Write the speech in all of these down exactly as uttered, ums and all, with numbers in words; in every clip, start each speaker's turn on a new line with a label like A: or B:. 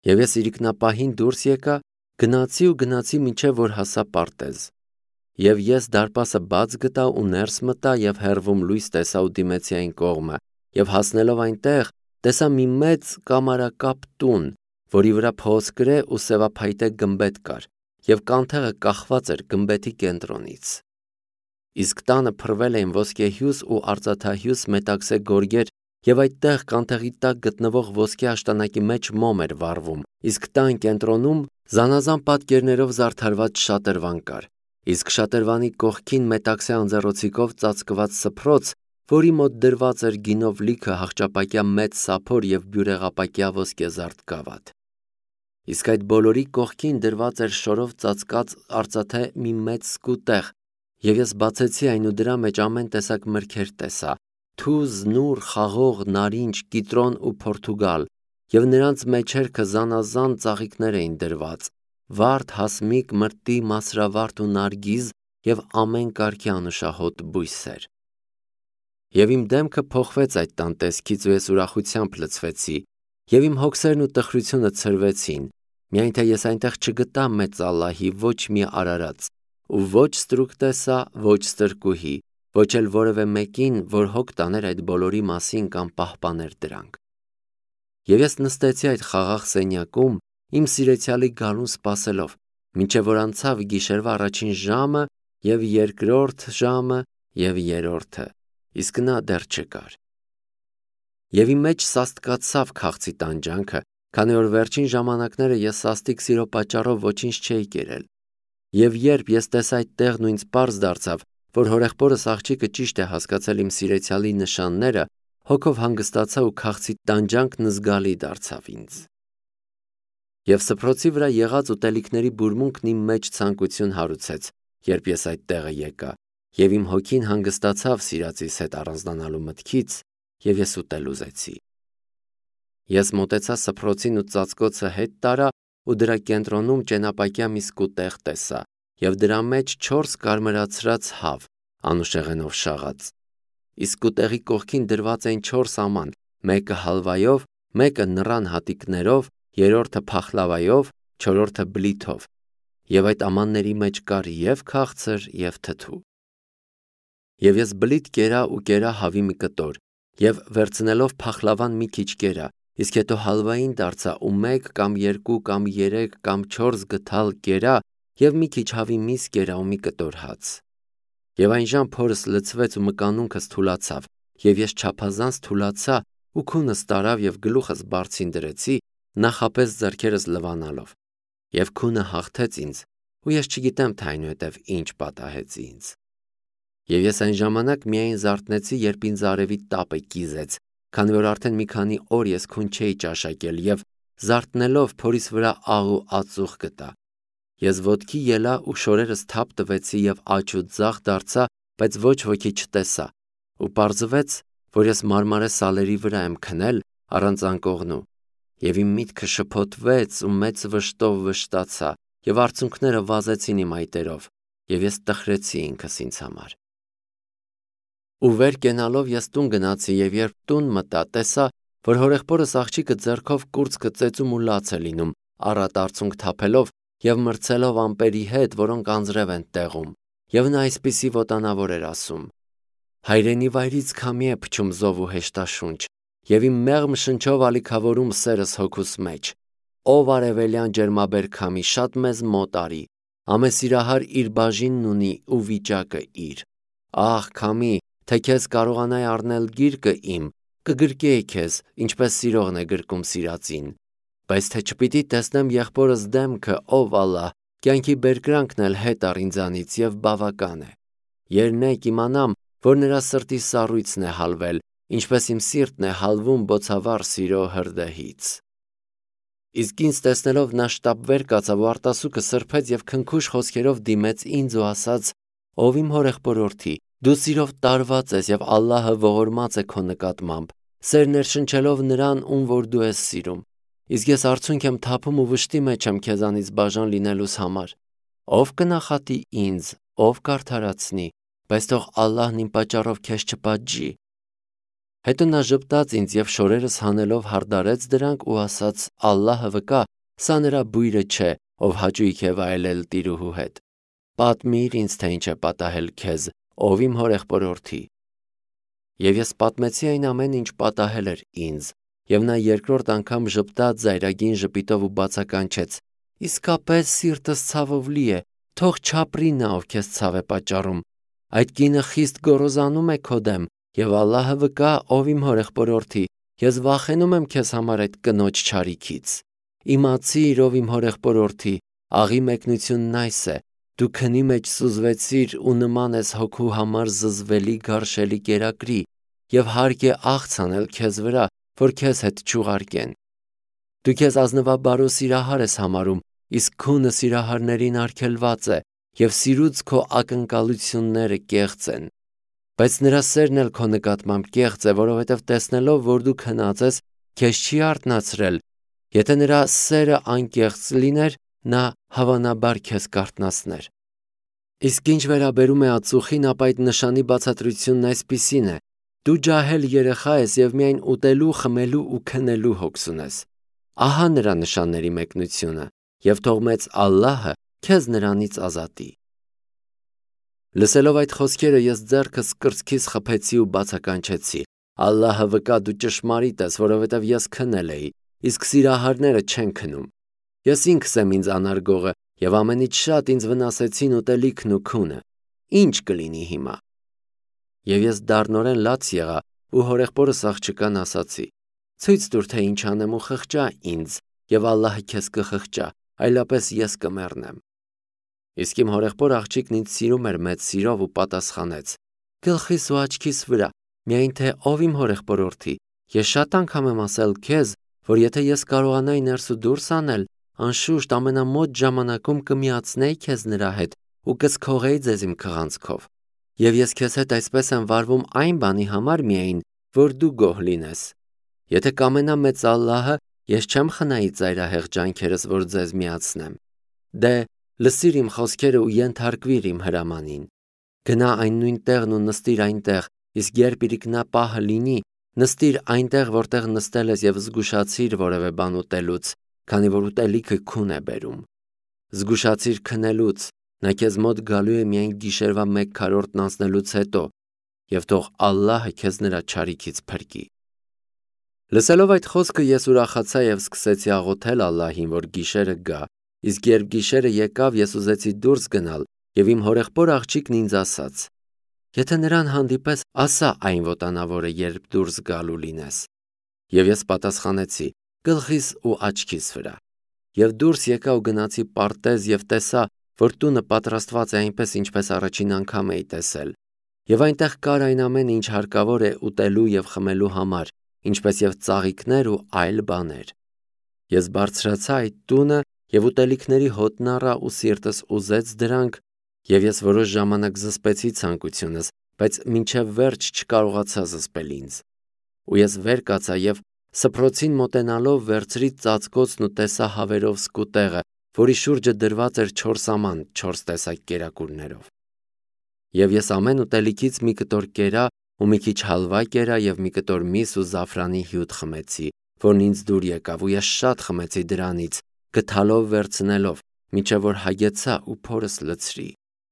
A: Եվ ես իրիկնապահին դուրս եկա, գնացի ու գնացի մինչև որ հասա Պարտեզ։ Եվ ես դարպասը բաց գտա ու ներս մտա եւ հեռվում լույս տեսա ու դիմեցի այն կողմը, եւ հասնելով այնտեղ տեսա մի մեծ կամարակապ տուն, որի վրա փոսկրե ու սևափայտե գմբեթ կար, եւ կանթեղը կախված էր գմբեթի կենտրոնից։ Իսկ տանը փռվել էին ոսկեհյուս ու արծաթահյուս մետաքսե գորգեր, եւ այդտեղ կանթեղի տակ գտնվող ոսկե աշտանակի մեջ մոմ էր վառվում, իսկ տան կենտրոնում զանազան պատկերներով զարդարված շատրվան կար, իսկ շատրվանի կողքին մետաքսե անձեռոցիկով ծածկված սփռոց, որի մոտ դրված էր գինով լիքը հաղճապակյա մեծ սափոր եւ բյուրեղապակյա ոսկեզարդ գավաթ։ Իսկ այդ բոլորի կողքին դրված էր շորով ծածկած արծաթե մի մեծ սկուտեղ, եւ ես բացեցի այն ու դրա մեջ ամեն տեսակ մրգեր տեսա, թուզ, նուռ, խաղող, նարինջ, կիտրոն ու փորթուգալ, եւ նրանց մեջերքը զանազան ծաղիկներ էին դրված, վարդ, հասմիկ, մրտի, մասրավարդ ու նարգիզ եւ ամեն կարգի անուշահոտ բույսեր։ Եվ իմ դեմքը փոխվեց այդ տան տեսքից ու ես ուրախությամբ լցվեցի, եւ իմ հոգսերն ու տխրությունը ցրվեցին, միայն թե ես այնտեղ չգտա մեծ Ալլահի ոչ մի արարած, ու ոչ ստրուկ տեսա, ոչ ստրկուհի, ոչ էլ որևէ մեկին, որ հոգ տաներ այդ բոլորի մասին կամ պահպաներ դրանք։ Եվ ես նստեցի այդ խաղաղ սենյակում, իմ սիրեցյալի գալուն սպասելով, մինչև որ անցավ գիշերվա առաջին ժամը եւ երկրորդ ժամը եւ երրորդը, իսկ նա դեռ չկար։ Եվ իմ մեջ սաստկացավ քաղցի տանջանքը, քանի որ վերջին ժամանակները ես սաստիկ սիրո պատճառով ոչինչ չէի կերել։ Եվ երբ ես տեսա այդ տեղն ու ինձ պարզ դարձավ, որ հորեղբորս աղջիկը ճիշտ է հասկացել իմ սիրեցյալի նշանները, հոգով հանգստացա ու քաղցի տանջանքն զգալի դարձավ ինձ։ Եվ սփռոցի վրա եղած ուտելիքների բուրմունքն իմ մեջ ցանկություն հարուցեց, երբ ես այդ տեղը եկա, եւ իմ հոգին հանգստացավ սիրածիս հետ առանձնանալու մտքից, եւ ես ուտել ուզեցի։ Ես մոտեցա սփռոցին ու ծածկոցը հետ տարա ու դրա կենտրոնում ճենապակյա մի սկուտեղ տեսա, եւ դրա մեջ չորս կարմրացրած հավ, անուշեղենով շաղած։ Իսկ սկուտեղի կողքին դրված էին չորս աման, մեկը հալվայով, մեկը նռան հատիկներով, երրորդը փախլավայով, չորրորդը բլիթով, եւ այդ ամանների մեջ կար եւ քաղցր եւ թթու։ Եվ ես բլիթ կերա ու կերա հավի մի կտոր, եւ վերցնելով փախլավան մի քիչ կերա, իսկ հետո հալվային դարձա ու մեկ կամ երկու կամ երեք կամ չորս գթալ կերա եւ մի քիչ հավի միս կերա ու մի կտոր հաց։ Եվ այն ժամ փորս լցվեց ու մկանունքս թուլացավ, եւ ես չափազանց թուլացա ու քունս տարավ եւ գլուխս բարձին դրեցի, նախապես ձեռքերս լվանալով, եւ քունը հաղթեց ինձ, ու ես չգիտեմ թե այնուհետև ինչ պատահեց ինձ։ Եվ ես այն ժամանակ միայն զարթնեցի, երբ ինձ արևի տապը կիզեց, քանի որ արդեն մի քանի օր ես քուն չէի ճաշակել եւ զարթնելով փորիս վրա աղ ու ածուխ գտա։ Ես ոտքի ելա ու շորերս թափ տվեցի եւ աջ ու ձախ դարձա, բայց ոչ ոքի չտեսա, ու պարզվեց, որ ես մարմարե սալերի վրա եմ քնել առանց անկողնու, եւ իմ միտքը շփոթվեց ու մեծ վշտով վշտացա, եւ արցունքները վազեցին իմ այտերով, եւ ես տխրեցի ինքս ինձ համար։ Ու վեր կենալով ես տուն գնացի եւ երբ տուն մտա, տեսա, որ հորեղբորս աղջիկը ձեռքով կուրծքը ծեծում ու լաց է լինում, առատ արցունք թափելով եւ մրցելով ամպերի հետ, որոնք անձրև են տեղում, եւ նա այսպիսի ոտանավոր էր ասում. հայրենի վայրից քամի է փչում զով ու հեշտաշունչ, եւ իմ մեղմ շնչով ալիքավորում սերս հոգուս մեջ, ով արևելյան ջերմաբեր քամի, շատ մեզ մոտ արի, ամեսիրահար իր բաժինն ունի ու վիճակը իր, ահ քամի, թե քեզ կարողանայ առնել գիրկը իմ, կգրկեի քեզ, ինչպես սիրողն է գրկում սիրածին, բայց թե չպիտի տեսնեմ եղբորս դեմքը, ով Ալլահ, կյանքի բերկրանքն էլ հետ առ ինձանից եւ բավական է, երնեք իմանամ, որ նրա սրտի սառույցն է հալվել, ինչպես իմ սիրտն է հալվում բոցավառ սիրո հրդեհից։ Իսկ ինձ տեսնելով նա շտապ վեր կացավ ու արտասուքը սրբեց եւ քնքուշ խոսքերով դիմեց ինձ ու ասաց. ով իմ հորեղբորորդի, դու սիրով տարված ես եւ Ալլահը ողորմած է քո նկատմամբ, սեր ներշնչելով նրան, ում որ դու ես սիրում, իսկ ես արցունք եմ թափում ու վշտի մեջ եմ քեզանից բաժան լինելուս համար, ով կնախատի ինձ, ով կարդարացնի, բայց թող Ալլահն իմ պատճառով քեզ չպատժի։ Հետո նա ժպտաց ինձ եւ շորերս հանելով հարդարեց դրանք ու ասաց. Ալլահը վկա, սա նրա բույրը չէ, ով հաճույք է վայելել տիրուհու հետ։ Պատմիր ինձ, թե ինչ է պատահել քեզ, ով իմ հորեղբորորդի։ Եվ ես պատմեցի այն ամեն ինչ պատահել էր ինձ, եւ նա երկրորդ անգամ ժպտաց զայրագին ժպիտով ու բացականչեց. իսկապես սիրտս ցավով լի է, թող չապրի նա, ով քեզ ցավ է պատճառում։ Այդ կինը խիստ գոռոզանում է քո դեմ, եւ Ալլահը վկա, ով իմ հորեղբորորդի, ես վախենում եմ քեզ համար այդ կնոջ չարիքից։ Իմացիր, ով իմ հորեղբորորդի, աղի մեկնությունն այս է, դու քնի մեջ սուզվեցիր ու նման ես հոգու համար զզվելի գարշելի կերակրի, եւ հարկ է աղց անել քեզ վրա, որ քեզ հետ չուղարկեն։ Դու քեզ ազնվաբարո սիրահար ես համարում, իսկ քունը սիրահարներին արգելված է, եւ սիրուց քո ակնկալությունները կեղծ են։ Բայց նրա սերն էլ քո նկատմամբ կեղծ է, որովհետև տեսնելով, որ դու քնած ես, քեզ չի արթնացրել։ Եթե նրա սերը անկեղծ լիներ, նա հավանաբար քեզ կարթնացներ։ Իսկ ինչ վերաբերում է ածուխին, ապա այդ նշանի բացատրությունն այսպիսին է. դու ջահել երեխա ես եւ միայն ուտելու, խմելու ու քնելու հոգս ունես։ Ահա նրա նշանների մեկնությունը, եւ թող մեծ Ալլահը քեզ նրանից ազատի։ Լսելով այդ խոսքերը ես ձեռքս կրծքիս խփեցի ու բացականչեցի. Ալլահը վկա, դու ճշմարիտ ես, որովհետև ես քնել էի, իսկ սիրահարները չեն քնում։ Ես ինքս եմ ինձ անարգողը, եւ ամենից շատ ինձ վնասեցին ուտելիքն ու քունը։ Ինչ կլինի հիմա։ Եվ ես դառնորեն լաց եղա ու հորեղբորս աղջկան ասացի. ցույց տուր, թե ինչ անեմ ու խղճա ինձ, եւ Ալլահը քեզ կխղճա, այլապես ես կմեռնեմ։ Իսկ իմ հորեղբոր աղջիկն ինձ սիրում էր մեծ սիրով ու պատասխանեց. գլխիս ու աչքիս վրա, միայն թե ով իմ հորեղբորորդի, ես շատ անգամ եմ ասել քեզ, որ եթե ես կարողանայի ներս ու դուրս անել, անշուշտ ամենամոտ ժամանակում կմիացնեի քեզ նրա հետ ու կսքողեի ձեզ իմ քղանցքով։ Եվ ես քեզ հետ այսպես եմ վարվում այն բանի համար միայն, որ դու գոհ լինես։ Եթե կամենա մեծ Ալլահը, ես չեմ խնայի ծայրահեղ ջանքերս, որ ձեզ միացնեմ։ Դե, լսիր իմ խոսքերը ու ենթարկվիր իմ հրամանին։ Գնա այն նույն տեղն ու նստիր այնտեղ, իսկ երբ իրիկնապահը լինի, նստիր այնտեղ, որտեղ նստել ես եւ զգուշացիր որևէ բան ուտելուց, քանի որ ուտելիքը քուն է բերում։ Զգուշացիր քնելուց, նա քեզ մոտ գալու է միայն գիշերվա մեկ քառորդն անցնելուց հետո, եւ թող Ալլահը քեզ նրա չարիքից փրկի։ Լսելով այդ խոսքը ես ուրախացա եւ սկսեցի աղոթել Ալլահին, որ գիշերը գա, իսկ երբ գիշերը եկավ, ես ուզեցի դուրս գնալ եւ իմ հորեղբոր աղջիկն ինձ ասաց. եթե նրան հանդիպես, ասա այն ոտանավորը, երբ դուրս գալու լինես։ Եվ ես պատասխանեցի. գլխիս ու աչքիս վրա։ Եվ դուրս եկա ու գնացի պարտեզ եւ տեսա, որ տունը պատրաստված է այնպես, ինչպես առաջին անգամ էի տեսել։ Եվ այնտեղ կար այն ամենը, ինչ հարկավոր է ուտելու եւ խմելու համար, ինչպես եւ ծաղիկներ ու այլ բաներ։ Ես բարձրացա այդ տունը եւ ուտելիքների հոտն առա ու սիրտս ուզեց դրանք, եւ ես որոշ ժամանակ զսպեցի ցանկությունս, բայց մինչև վերջ չկարողացա զսպել ինձ։ Ու ես վեր կացա եւ սփռոցին մոտենալով վերցրի ծածկոցն ու տեսա հավերով սկուտեղը, որի շուրջը դրված էր չորս աման չորս տեսակ կերակուրներով։ Եվ ես ամեն ուտելիքից մի կտոր կերա ու մի քիչ հալվա կերա եւ մի կտոր միս ու զաֆրանի հյութ խմեցի, որն ինձ դուր եկավ ու ես շատ խմեցի դրանից, գթալով վերցնելով, մինչև որ հագեցա ու փորս լցրի։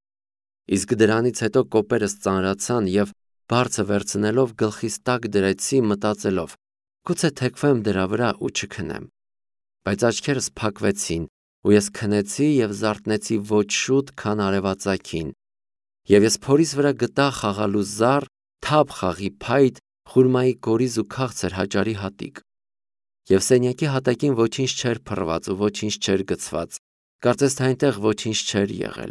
A: Իսկ դրանից հետո կոպերս ծանրացան եւ բարձը վերցնելով գլխիս տակ դրեցի մտածելով. գուցե թեքվեմ դրա վրա ու չքնեմ։ Բայց աչքերս փակվեցին ու ես քնեցի եւ զարթնեցի ոչ շուտ, քան արևածագին։ Եվ ես փորիս վրա գտա խաղալու զառ, թափ խաղի փայտ, խուրմայի կորիզ ու քաղցր հաճարի հատիկ։ Եվ սենյակի հատակին ոչինչ չէր փռված ու ոչինչ չէր գցված, կարծես թե այնտեղ ոչինչ չէր եղել։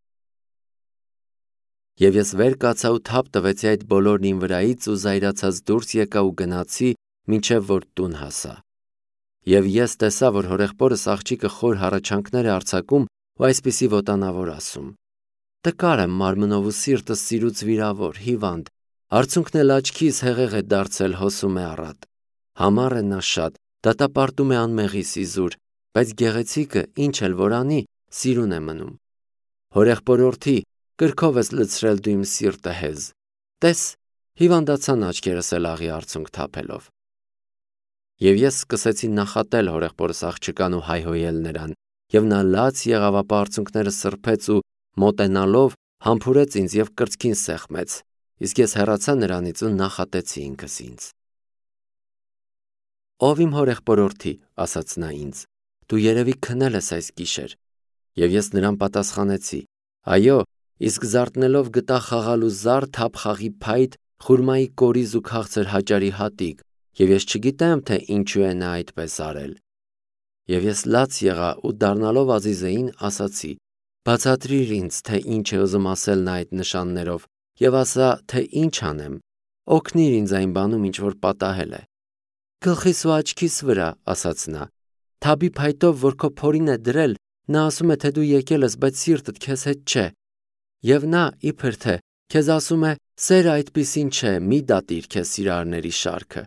A: Եվ ես վեր կացա ու թափ տվեցի այդ բոլորն իմ վրայից ու զայրացած դուրս եկա ու գնացի, մինչև որ տուն հասա։ Եվ ես տեսա, որ հորեղբորս աղջիկը խոր հառաչանքներ է արձակում ու այսպիսի ոտանավոր ասում. տկար եմ մարմնով ու սիրտս սիրուց վիրավոր, հիվանդ, արցունքն էլ աչքիս հեղեղ է դարձել հոսում է առատ։ Համառ է նա շատ, դատապարտում է անմեղիս իզուր, բայց գեղեցիկը ինչ էլ որ անի, սիրուն է մնում։ Հորեղբորորդի, կրքով ես լցրել դու իմ սիրտը հեզ։ Տես, հիվանդացան աչքերս էլ աղի արցունք թափելով։ Եվ ես սկսեցի նախատել հորեղբորս աղջկան ու հայհոյել նրան, եւ նա լաց եղավ, ապա արցունքները սրբեց ու մոտենալով համբուրեց ինձ եւ կրծքին սեղմեց, իսկ ես հեռացա նրանից ու նախատեցի ինքս ինձ։ Ով իմ հորեղբորորդի, ասաց նա ինձ, դու երևի քնել ես այս գիշեր։ Եվ ես նրան պատասխանեցի. այո, իսկ զարթնելով գտա խաղալու զար, թափ խաղի փայտ, խուրմայի կորիզ ու քաղցր հաճարի հատիկ, եւ ես չգիտեմ, թե ինչու է նա այդպես արել։ Եվ ես լաց եղա ու դառնալով Ազիզեին ասացի. բացատրիր ինձ, թե ինչ է ուզում ասել նա այդ նշաններով, եւ ասա, թե ինչ անեմ, օգնիր ինձ այն բանում, ինչ որ պատահել է։ Գլխիս ու աչքիս վրա, ասաց նա, թաբի փայտով, որ քո փորին է դրել, նա ասում է, թե դու եկել ես, բայց սիրտդ քեզ հետ չէ։ Եվ նա, իբր թե, քեզ ասում է, սերը այդպիսին չէ, մի դատիր քեզ սիրահարների շարքը։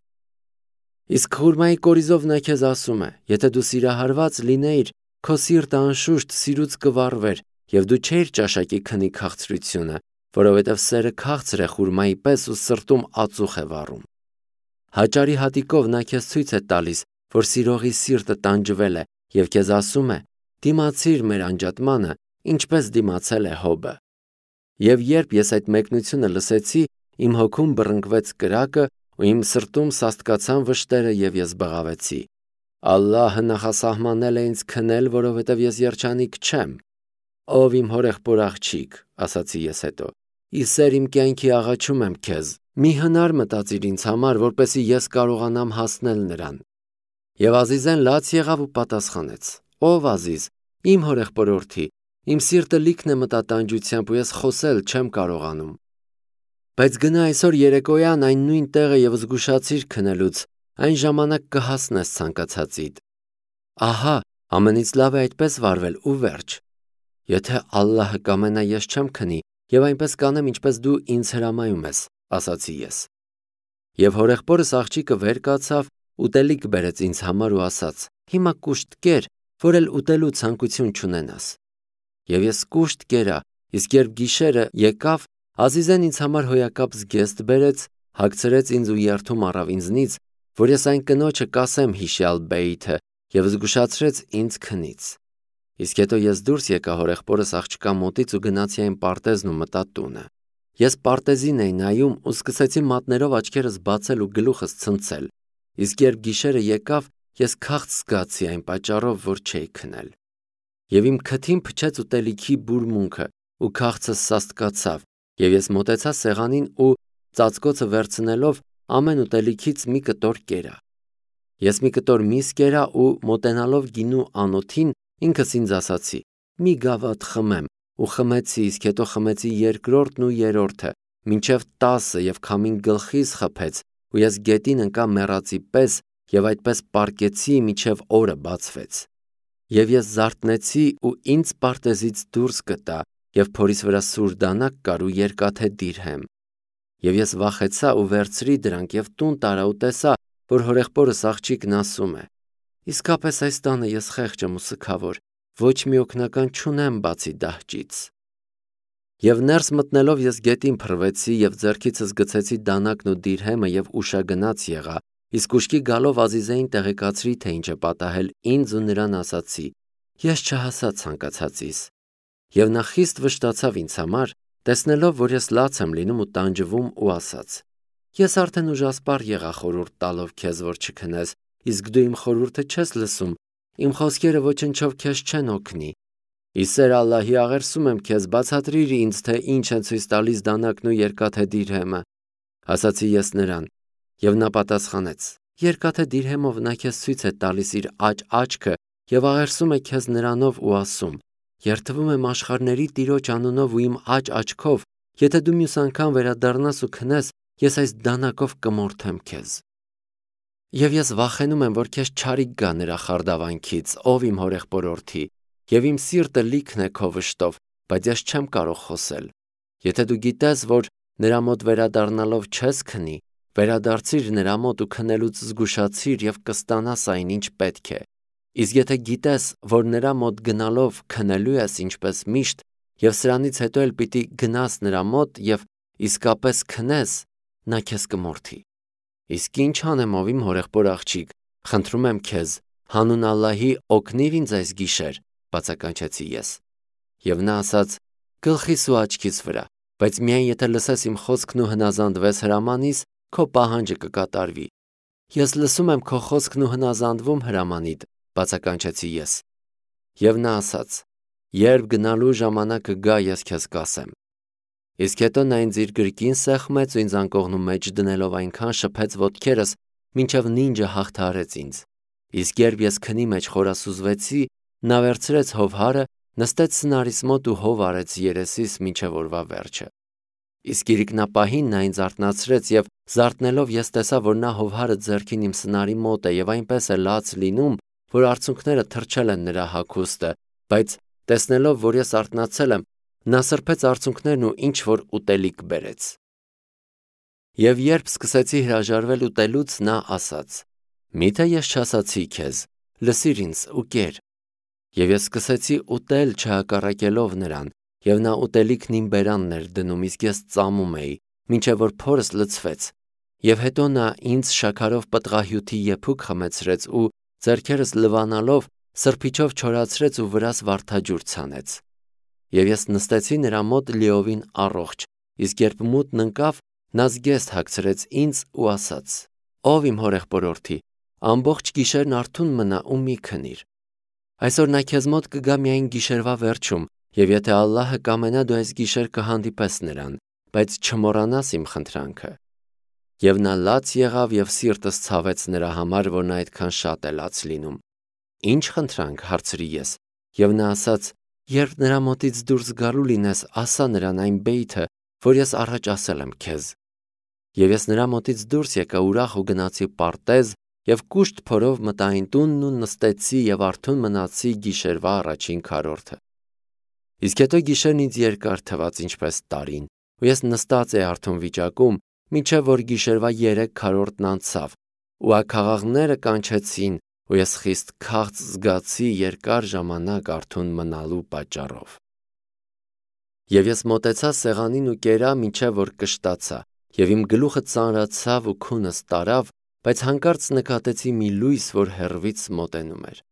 A: Իսկ խուրմայի կորիզով նա քեզ ասում է, եթե դու սիրահարված լինեիր, քո սիրտը անշուշտ սիրուց կվառվեր, եւ դու չէիր ճաշակի քնի քաղցրությունը, որովհետեւ սերը քաղցր է խուրմայի պես ու սրտում ածուխ է վառում։ Հաճարի հատիկով նա քեզ ցույց է տալիս, որ սիրողի սիրտը տանջվել է, եւ քեզ ասում է. դիմացիր մեր անջատմանը, ինչպես դիմացել է Հոբը։ Եվ երբ ես այդ մեկնությունը լսեցի, իմ հոգում բռնկվեց կրակը ու իմ սրտում սաստկացան վշտերը եւ ես բղավեցի. Ալլահը նախասահմանել է ինձ քնել, որովհետեւ ես երջանիկ չեմ։ Ով իմ հորեղբոր աղջիկ, ասացի ես հետո, ի սեր իմ կյանքի աղաչում եմ քեզ, մի հնար մտածիր ինձ համար, որպեսզի ես կարողանամ հասնել նրան։ Եվ Ազիզեն լաց եղավ ու պատասխանեց. Ով Ազիզ, իմ հորեղբորորդի, իմ սիրտը լիքն է մտատանջությամբ ու ես խոսել չեմ կարողանում։ Բայց գնա այսօր երեկոյան այն նույն տեղը եւ զգուշացիր քնելուց, այն ժամանակ կհասնես ցանկացածիդ։ Ահա, ամենից լավ է այդպես վարվել ու վերջ։ Եթե Ալլահը կամենա, ես չեմ քնի եւ այնպես կանեմ, ինչպես դու ինձ հրամայում ես, ասացի ես։ Եվ հորեղբորս աղջիկը վեր կացավ, ուտելիք բերեց ինձ համար ու ասաց. հիմա կուշտ կեր, որ էլ ուտելու ցանկություն չունենաս։ Եվ ես կուշտ կերա, իսկ երբ գիշերը եկավ, Ազիզեն ինձ համար հոյակապ զգեստ բերեց, հագցրեց ինձ ու երթում առավ ինձնից, որ ես այն կնոջը կասեմ հիշյալ բեյթը եւ զգուշացրեց ինձ քնից։ Իսկ հետո ես դուրս եկա հորեղբորս աղջկա մոտից ու գնացի այն պարտեզն ու մտա տունը։ Ես պարտեզին էի նայում ու սկսեցի մատներով աչքերս բացել ու գլուխս ցնցել։ Իսկ երբ գիշերը եկավ, ես քաղց զգացի այն պատճառով, որ չէի քնել։ Եվ իմ քթին փչեց ուտելիքի բուրմունքը ու քաղցս սաստկացավ, եւ ես մոտեցա սեղանին ու ծածկոցը վերցնելով ամեն ուտելիքից մի կտոր կերա։ Ես մի կտոր միս կերա ու մոտենալով գինու անոթին ինքս ինձ ասացի. մի գավաթ խմեմ, ու խմեցի, իսկ հետո խմեցի երկրորդն ու երրորդը, մինչև տասը եւ քամին գլխիս խփեց, ու ես գետին ընկա մեռածի պես եւ այդպես պառկեցի, մինչև օրը բացվեց։ Եվ ես զարթնեցի ու ինձ պարտեզից դուրս գտա, եւ փորիս վրա սուր դանակ կար ու երկաթե դիրհեմ։ Եվ ես վախեցա ու վերցրի դրանք եւ տուն տարա ու տեսա, որ հորեղբորս աղջիկն ասում է. իսկապես այս տանը ես խեղճ եմ ու սգավոր, ոչ մի օգնական չունեմ բացի դահճից։ Եվ ներս մտնելով ես գետին փռվեցի եւ ձեռքիցս գցեցի դանակն ու դիրհեմը եւ ուշագնաց եղա, իսկ ուշքի գալով Ազիզեին տեղեկացրի, թե ինչ է պատահել ինձ ու նրան ասացի. ես չհասա ցանկացածիս։ Եվ նա խիստ վշտացավ ինձ համար, տեսնելով, որ ես լաց եմ լինում ու տանջվում ու ասաց. ես արդեն ուժասպառ եղա խորհուրդ տալով քեզ, որ չքնես, իսկ դու իմ խորհուրդը չես լսում, իմ խոսքերը ոչնչով քեզ չեն օգնի։ Իսեր Ալլահի աղերսում եմ քեզ, բացատրիր ինձ, թե ինչ են ցույց տալիս դանակն ու երկաթե դիրհեմը, ասացի ես նրան, եւ նա պատասխանեց. երկաթե դիրհեմով նա քեզ ցույց է տալիս իր աջ աչքը եւ աղերսում է քեզ նրանով ու ասում. երթվում եմ աշխարհների Տիրոջ անունով ու իմ աջ աչքով, եթե դու մյուս անգամ վերադառնաս ու քնես, ես այս դանակով կմորթեմ քեզ։ Եվ ես վախենում եմ, որ քեզ չարիք գա նրա խարդավանքից, ով իմ հորեղբորորդի, եւ իմ սիրտը լիքն է քո վշտով, բայց ես չեմ կարող խոսել։ Եթե դու գիտես, որ նրա մոտ վերադառնալով չես քնի, վերադարձիր նրա մոտ ու քնելուց զգուշացիր եւ կստանաս այն, ինչ պետք է։ Իսկ եթե գիտես, որ նրա մոտ գնալով քնելու ես ինչպես միշտ, եւ սրանից հետո էլ պիտի գնաս նրա մոտ եւ իսկապես քնես, նա քեզ կմորթի։ Իսկ ինչ անեմ, ով իմ հորեղբոր աղջիկ, Խնդրում եմ քեզ, հանուն Ալլահի, օգնիր ինձ այս գիշեր, բացականչեցի ես։ Եվ նա ասաց. գլխիս ու աչքիս վրա, բայց միայն եթե լսես իմ խոսքն ու հնազանդվես հրամանիս, քո պահանջը կկատարվի։ Ես լսում եմ քո խոսքն ու հնազանդվում հրամանիդ, բացականչեցի ես։ Եվ նա ասաց. երբ գնալու ժամանակը գա, ես քեզ կասեմ։ Իսկ հետո նա ինձ իր գրկին սեղմեց ու ինձ անկողնու մեջ դնելով այնքան շփեց ոտքերս, մինչև նինջը հաղթահարեց ինձ։ Իսկ երբ ես քնի մեջ խորասուզվեցի, նա վերցրեց հովհարը, նստեց սնարիս մոտ ու հով արեց երեսիս մինչև օրվա վերջը։ Իսկ իրիկնապահին նա ինձ արթնացրեց և զարթնելով ես տեսա, որ նա հովհարը ձեռքին իմ սնարի մոտ է և այնպես է լաց լինում, որ արցունքները թրջել են նրա հագուստը, բայց տեսնելով, որ ես արթնացել եմ, նա սրբեց արցունքներն ու ինչ-որ ուտելիք բերեց։ Եվ երբ սկսեցի հրաժարվել ուտելուց, նա ասաց. «Միթե ես չասացի քեզ, լսիր ինձ ու կեր»։ Եվ ես սկսեցի ուտել չհակառակելով նրան, և նա ուտելիքն իմ բերանն էր դնում, իսկ ես ծամում էի, մինչև որ փորս լցվեց։ Եվ հետո նա ինձ շաքարով պտղահյութի եփուկ խմեցրեց ու ձեռքերս լվանալով սրբիչով չորացրեց ու վրաս վարդաջուր ցանեց։ Եվ ես նստեցի նրա մոտ լիովին առողջ, իսկ երբ մութն ընկավ, նա զգեստ հագցրեց ինձ ու ասաց. «Ով իմ հորեղբորորդի, ամբողջ գիշերն արթուն մնա ու մի քնիր։ Այսօր նա քեզ մոտ կգա միայն գիշերվա վերջում, և եթե Ալլահը կամենա, դու այս գիշեր կհանդիպես նրան, բայց չմոռանաս իմ խնդրանքը»։ Եվ նա լաց եղավ և սիրտս ցավեց նրա համար, որ նա այդքան շատ է լաց լինում։ «Ի՞նչ խնդրանք», հարցրի ես, և նա ասաց. «Երբ նրա մոտից դուրս գալու լինես, ասա նրան այն բեյթը, որ ես առաջ ասել եմ քեզ»։ Եվ ես նրա մոտից դուրս եկա ուրախ ու գնացի պարտեզ և կուշտ փորով մտա այն տունն ու նստեցի և արթուն մնացի գիշերվա առաջին քառորդը։ Իսկ հետո գիշերն ինձ երկար թվաց ինչպես տարին, ու ես նստած էի արթուն վիճակում, մինչև որ գիշերվա երեք քառորդն անցավ, ու աքաղաղները կանչեցին, ու ես խիստ քաղց զգացի երկար ժամանակ արթուն մնալու պատճառով։ Եվ ես մոտեցա սեղանին ու կերա, մինչև որ կշտացա, և իմ գլուխը ծանրացավ ու քունս տարավ, բայց հանկարծ նկատեցի մի լույս, որ հեռվից մոտենում էր։